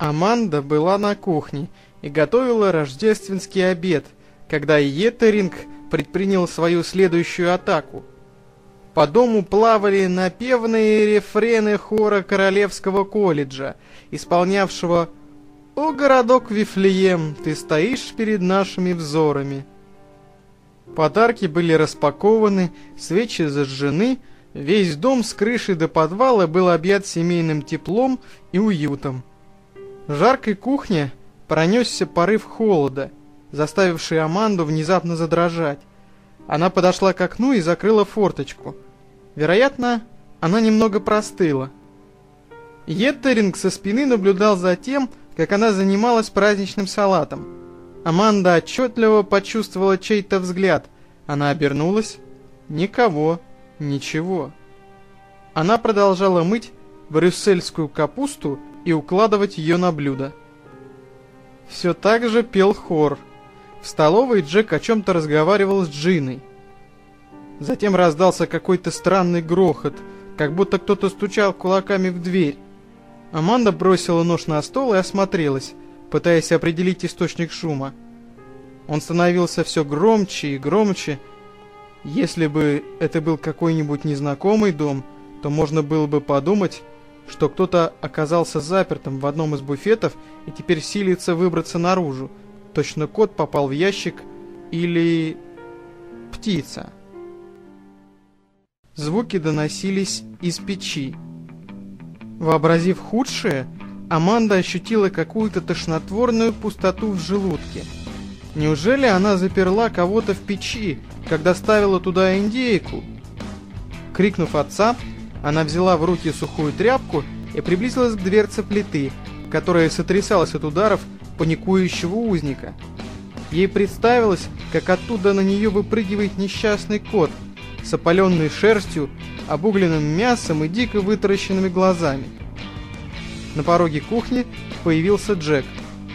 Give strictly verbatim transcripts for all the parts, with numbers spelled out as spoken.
Аманда была на кухне и готовила рождественский обед, когда Йеттеринг предпринял свою следующую атаку. По дому плавали напевные рефрены хора Королевского колледжа, исполнявшего «О, городок Вифлеем, ты стоишь перед нашими взорами». Подарки были распакованы, свечи зажжены, весь дом с крыши до подвала был объят семейным теплом и уютом. В жаркой кухне пронесся порыв холода, заставивший Аманду внезапно задрожать. Она подошла к окну и закрыла форточку. Вероятно, она немного простыла. Йеттеринг со спины наблюдал за тем, как она занималась праздничным салатом. Аманда отчетливо почувствовала чей-то взгляд. Она обернулась. Никого, ничего. Она продолжала мыть брюссельскую капусту и укладывать ее на блюдо. Все так же пел хор. В столовой Джек о чем-то разговаривал с Джиной. Затем раздался какой-то странный грохот, как будто кто-то стучал кулаками в дверь. Аманда бросила нож на стол и осмотрелась, пытаясь определить источник шума. Он становился все громче и громче. Если бы это был какой-нибудь незнакомый дом, то можно было бы подумать, что кто-то оказался запертым в одном из буфетов и теперь силится выбраться наружу. Точно кот попал в ящик или птица. Звуки доносились из печи. Вообразив худшее, Аманда ощутила какую-то тошнотворную пустоту в желудке. Неужели она заперла кого-то в печи, когда ставила туда индейку? Крикнув отца, она взяла в руки сухую тряпку и приблизилась к дверце плиты, которая сотрясалась от ударов паникующего узника. Ей представилось, как оттуда на нее выпрыгивает несчастный кот с опаленной шерстью, обугленным мясом и дико вытаращенными глазами. На пороге кухни появился Джек.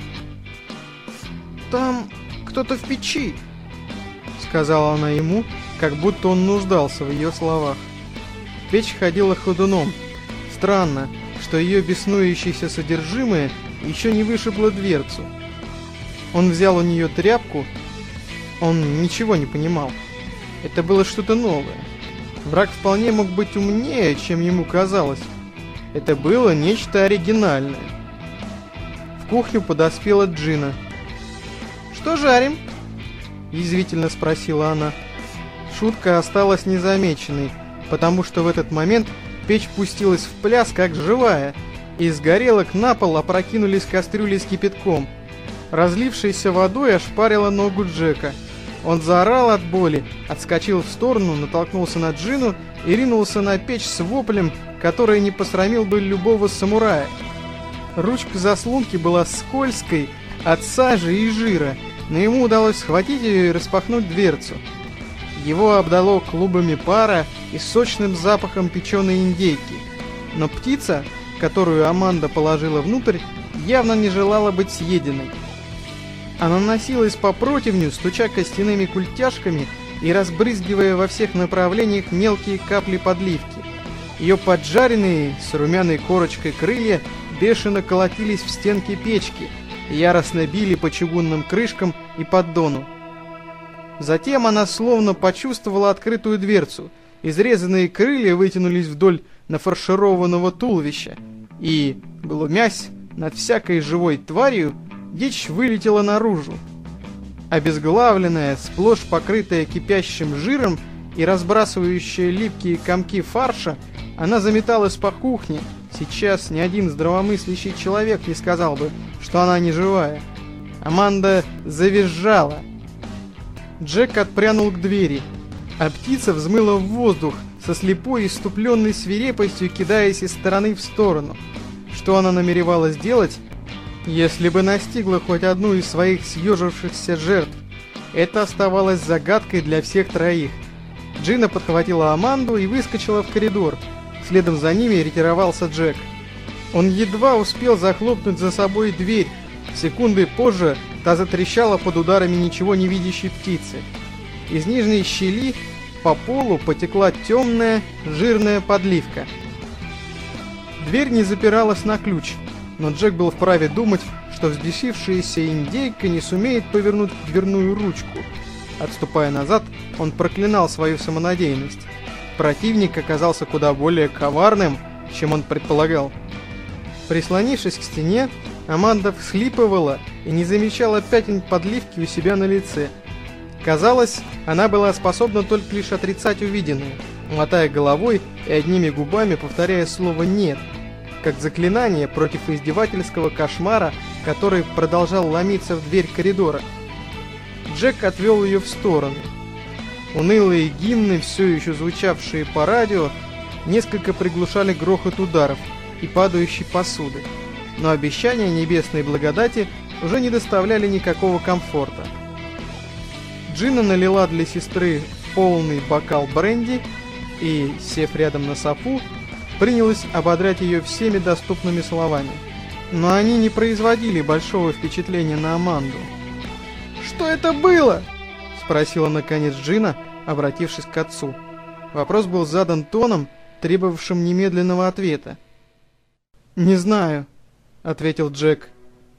«Там кто-то в печи», — сказала она ему, как будто он нуждался в ее словах. Печь ходила ходуном. Странно, что ее беснующееся содержимое еще не вышибло дверцу. Он взял у нее тряпку. Он ничего не понимал. Это было что-то новое. Враг вполне мог быть умнее, чем ему казалось. Это было нечто оригинальное. В кухню подоспела Джина. «Что жарим?» — язвительно спросила она. Шутка осталась незамеченной, потому что в этот момент печь пустилась в пляс, как живая, и из горелок на пол опрокинулись кастрюли с кипятком. Разлившейся водой ошпарила ногу Джека. Он заорал от боли, отскочил в сторону, натолкнулся на Джину и ринулся на печь с воплем, который не посрамил бы любого самурая. Ручка заслонки была скользкой от сажи и жира, но ему удалось схватить ее и распахнуть дверцу. Его обдало клубами пара и сочным запахом печеной индейки. Но птица, которую Аманда положила внутрь, явно не желала быть съеденной. Она носилась по противню, стуча костяными культяшками и разбрызгивая во всех направлениях мелкие капли подливки. Ее поджаренные с румяной корочкой крылья бешено колотились в стенки печки и яростно били по чугунным крышкам и поддону. Затем она словно почувствовала открытую дверцу. Изрезанные крылья вытянулись вдоль нафаршированного туловища, и, глумясь над всякой живой тварью, дичь вылетела наружу. Обезглавленная, сплошь покрытая кипящим жиром и разбрасывающая липкие комки фарша, она заметалась по кухне. Сейчас ни один здравомыслящий человек не сказал бы, что она не живая. Аманда завизжала. Джек отпрянул к двери, а птица взмыла в воздух со слепой и иступленной свирепостью, кидаясь из стороны в сторону. Что она намеревалась делать, если бы настигла хоть одну из своих съежившихся жертв? Это оставалось загадкой для всех троих. Джина подхватила Аманду и выскочила в коридор. Следом за ними ретировался Джек. Он едва успел захлопнуть за собой дверь. Секунды позже та затрещала под ударами ничего не видящей птицы. Из нижней щели по полу потекла темная, жирная подливка. Дверь не запиралась на ключ. но Джек был вправе думать, что взбесившаяся индейка не сумеет повернуть дверную ручку. Отступая назад, он проклинал свою самонадеянность. Противник оказался куда более коварным, чем он предполагал. Прислонившись к стене, Аманда всхлипывала и не замечала пятен подливки у себя на лице. Казалось, она была способна только лишь отрицать увиденное, мотая головой и одними губами повторяя слово «нет», как заклинание против издевательского кошмара, который продолжал ломиться в дверь коридора. Джек отвел ее в сторону. Унылые гимны, все еще звучавшие по радио, несколько приглушали грохот ударов и падающей посуды, но обещания небесной благодати уже не доставляли никакого комфорта. Джина налила для сестры полный бокал бренди и, сев рядом на софу, принялась ободрять ее всеми доступными словами. Но они не производили большого впечатления на Аманду. «Что это было?» — спросила наконец Джина, обратившись к отцу. Вопрос был задан тоном, требовавшим немедленного ответа. «Не знаю», — ответил Джек.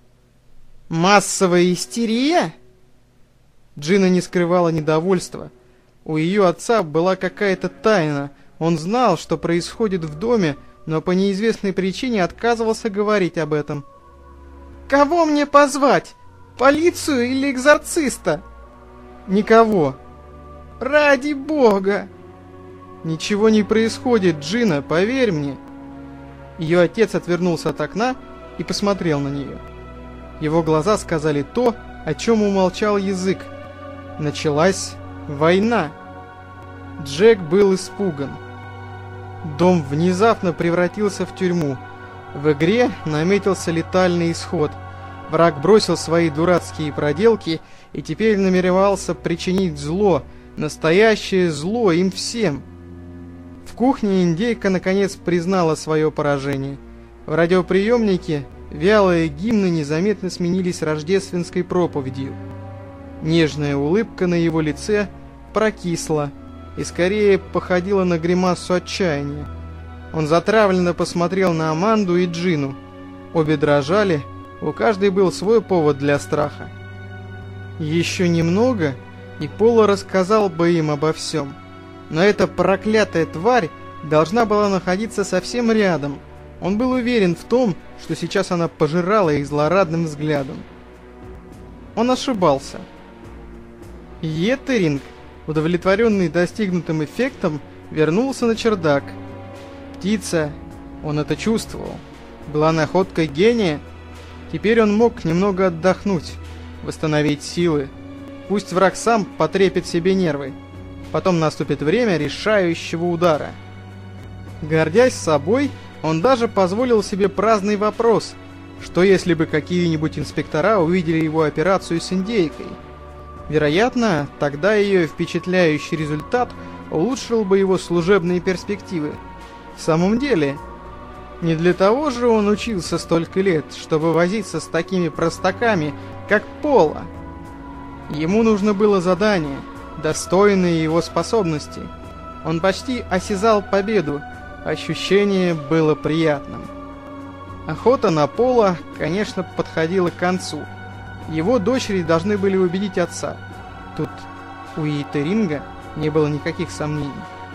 «Массовая истерия?» Джина не скрывала недовольства. У ее отца была какая-то тайна. Он знал, что происходит в доме, но по неизвестной причине отказывался говорить об этом. «Кого мне позвать? Полицию или экзорциста?» «Никого». «Ради бога!» «Ничего не происходит, Джина, поверь мне». Ее отец отвернулся от окна и посмотрел на нее. Его глаза сказали то, о чем умолчал язык. Началась война. Джек был испуган. Дом внезапно превратился в тюрьму. В игре наметился летальный исход. Враг бросил свои дурацкие проделки и теперь намеревался причинить зло, настоящее зло им всем. В кухне индейка наконец признала свое поражение. В радиоприемнике вялые гимны незаметно сменились рождественской проповедью. Нежная улыбка на его лице прокисла и скорее походила на гримасу отчаяния. Он затравленно посмотрел на Аманду и Джину. Обе дрожали, у каждой был свой повод для страха. Еще немного, и Пола рассказал бы им обо всем. Но эта проклятая тварь должна была находиться совсем рядом. Он был уверен в том, что сейчас она пожирала их злорадным взглядом. Он ошибался. Йеттеринг, удовлетворенный достигнутым эффектом, вернулся на чердак. Птица, он это чувствовал, была находкой гения. Теперь он мог немного отдохнуть, восстановить силы. Пусть враг сам потрепет себе нервы. Потом наступит время решающего удара. Гордясь собой, он даже позволил себе праздный вопрос: что если бы какие-нибудь инспектора увидели его операцию с индейкой? Вероятно, тогда ее впечатляющий результат улучшил бы его служебные перспективы. В самом деле, не для того же он учился столько лет, чтобы возиться с такими простаками, как Пола. Ему нужно было задание, достойное его способностей. Он почти осязал победу, ощущение было приятным. Охота на Пола, конечно, подходила к концу. Его дочери должны были убедить отца. Тут у Йеттеринга не было никаких сомнений,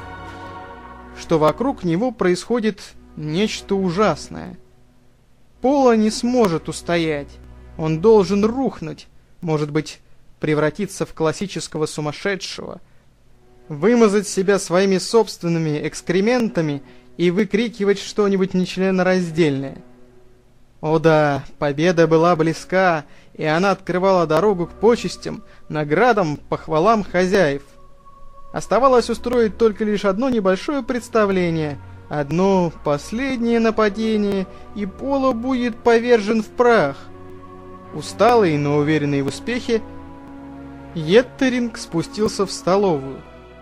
что вокруг него происходит нечто ужасное. Пола не сможет устоять. Он должен рухнуть, может быть, превратиться в классического сумасшедшего, вымазать себя своими собственными экскрементами и выкрикивать что-нибудь нечленораздельное. О да, победа была близка, и она открывала дорогу к почестям, наградам, похвалам хозяев. Оставалось устроить только лишь одно небольшое представление, одно последнее нападение, и Пола будет повержен в прах. Усталый, но уверенный в успехе, Йеттеринг спустился в столовую.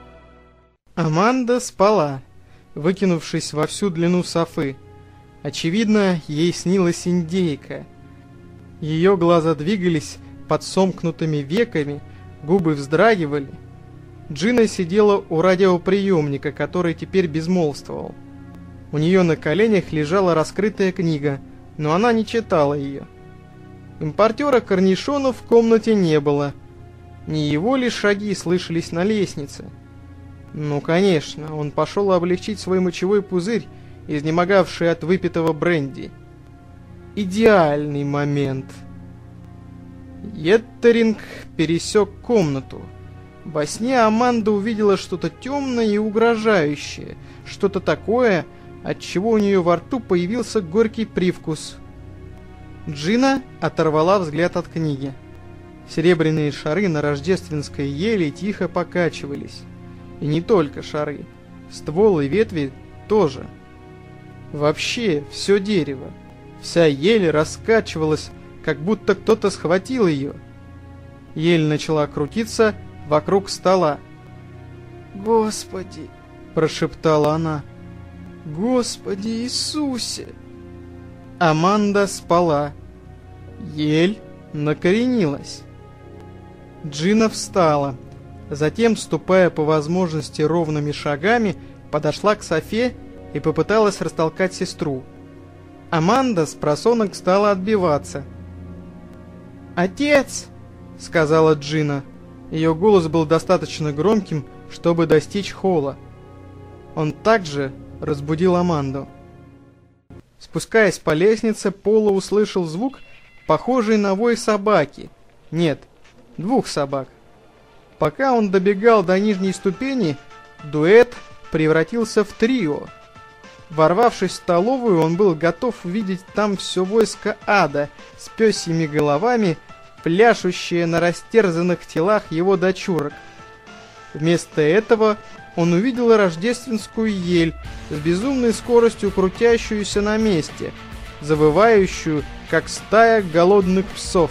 Аманда спала, выкинувшись во всю длину софы. Очевидно, ей снилась индейка. Ее глаза двигались под сомкнутыми веками, губы вздрагивали. Джина сидела у радиоприемника, который теперь безмолвствовал. У нее на коленях лежала раскрытая книга, но она не читала ее. Импортера корнишонов в комнате не было. Не его ли шаги слышались на лестнице? Ну, конечно, он пошел облегчить свой мочевой пузырь, изнемогавший от выпитого бренди. Идеальный момент. Йеттеринг пересек комнату. Во сне Аманда увидела что-то темное и угрожающее, что-то такое, от чего у нее во рту появился горький привкус. Джина оторвала взгляд от книги. Серебряные шары на рождественской еле тихо покачивались. И не только шары. Ствол и ветви тоже. Вообще, все дерево. Вся ель раскачивалась, как будто кто-то схватил ее. Ель начала крутиться вокруг стола. «Господи!» – прошептала она. «Господи Иисусе!» Аманда спала. Ель накоренилась. Джина встала. Затем, ступая по возможности ровными шагами, подошла к Софе и попыталась растолкать сестру. Аманда с просонок стала отбиваться. «Отец!» — сказала Джина. Ее голос был достаточно громким, чтобы достичь холла. Он также разбудил Аманду. Спускаясь по лестнице, Пола услышал звук, похожий на вой собаки. Нет, двух собак. Пока он добегал до нижней ступени, дуэт превратился в трио. Ворвавшись в столовую, он был готов увидеть там все войско ада с пёсьими головами, пляшущие на растерзанных телах его дочурок. Вместо этого он увидел рождественскую ель с безумной скоростью крутящуюся на месте, завывающую, как стая голодных псов.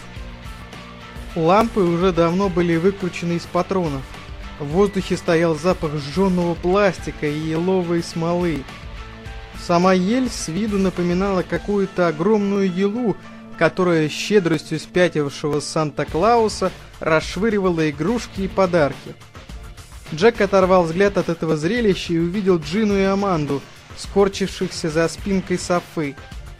Лампы уже давно были выкручены из патронов. В воздухе стоял запах сжженного пластика и еловой смолы. Сама ель с виду напоминала какую-то огромную елу, которая с щедростью спятившего Санта-Клауса расшвыривала игрушки и подарки. Джек оторвал взгляд от этого зрелища и увидел Джину и Аманду, скорчившихся за спинкой Софы.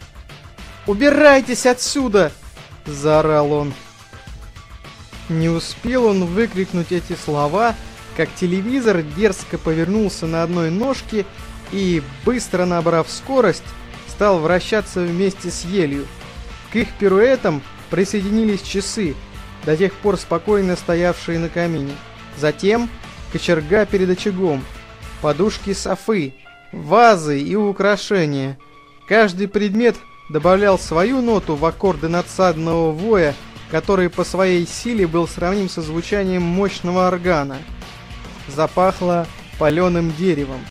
«Убирайтесь отсюда!» – заорал он. Не успел он выкрикнуть эти слова, как телевизор дерзко повернулся на одной ножке и, быстро набрав скорость, стал вращаться вместе с елью. К их пируэтам присоединились часы, до тех пор спокойно стоявшие на камине. Затем кочерга перед очагом, подушки Софы, вазы и украшения. Каждый предмет добавлял свою ноту в аккорды надсадного воя, который по своей силе был сравним со звучанием мощного органа. Запахло паленым деревом.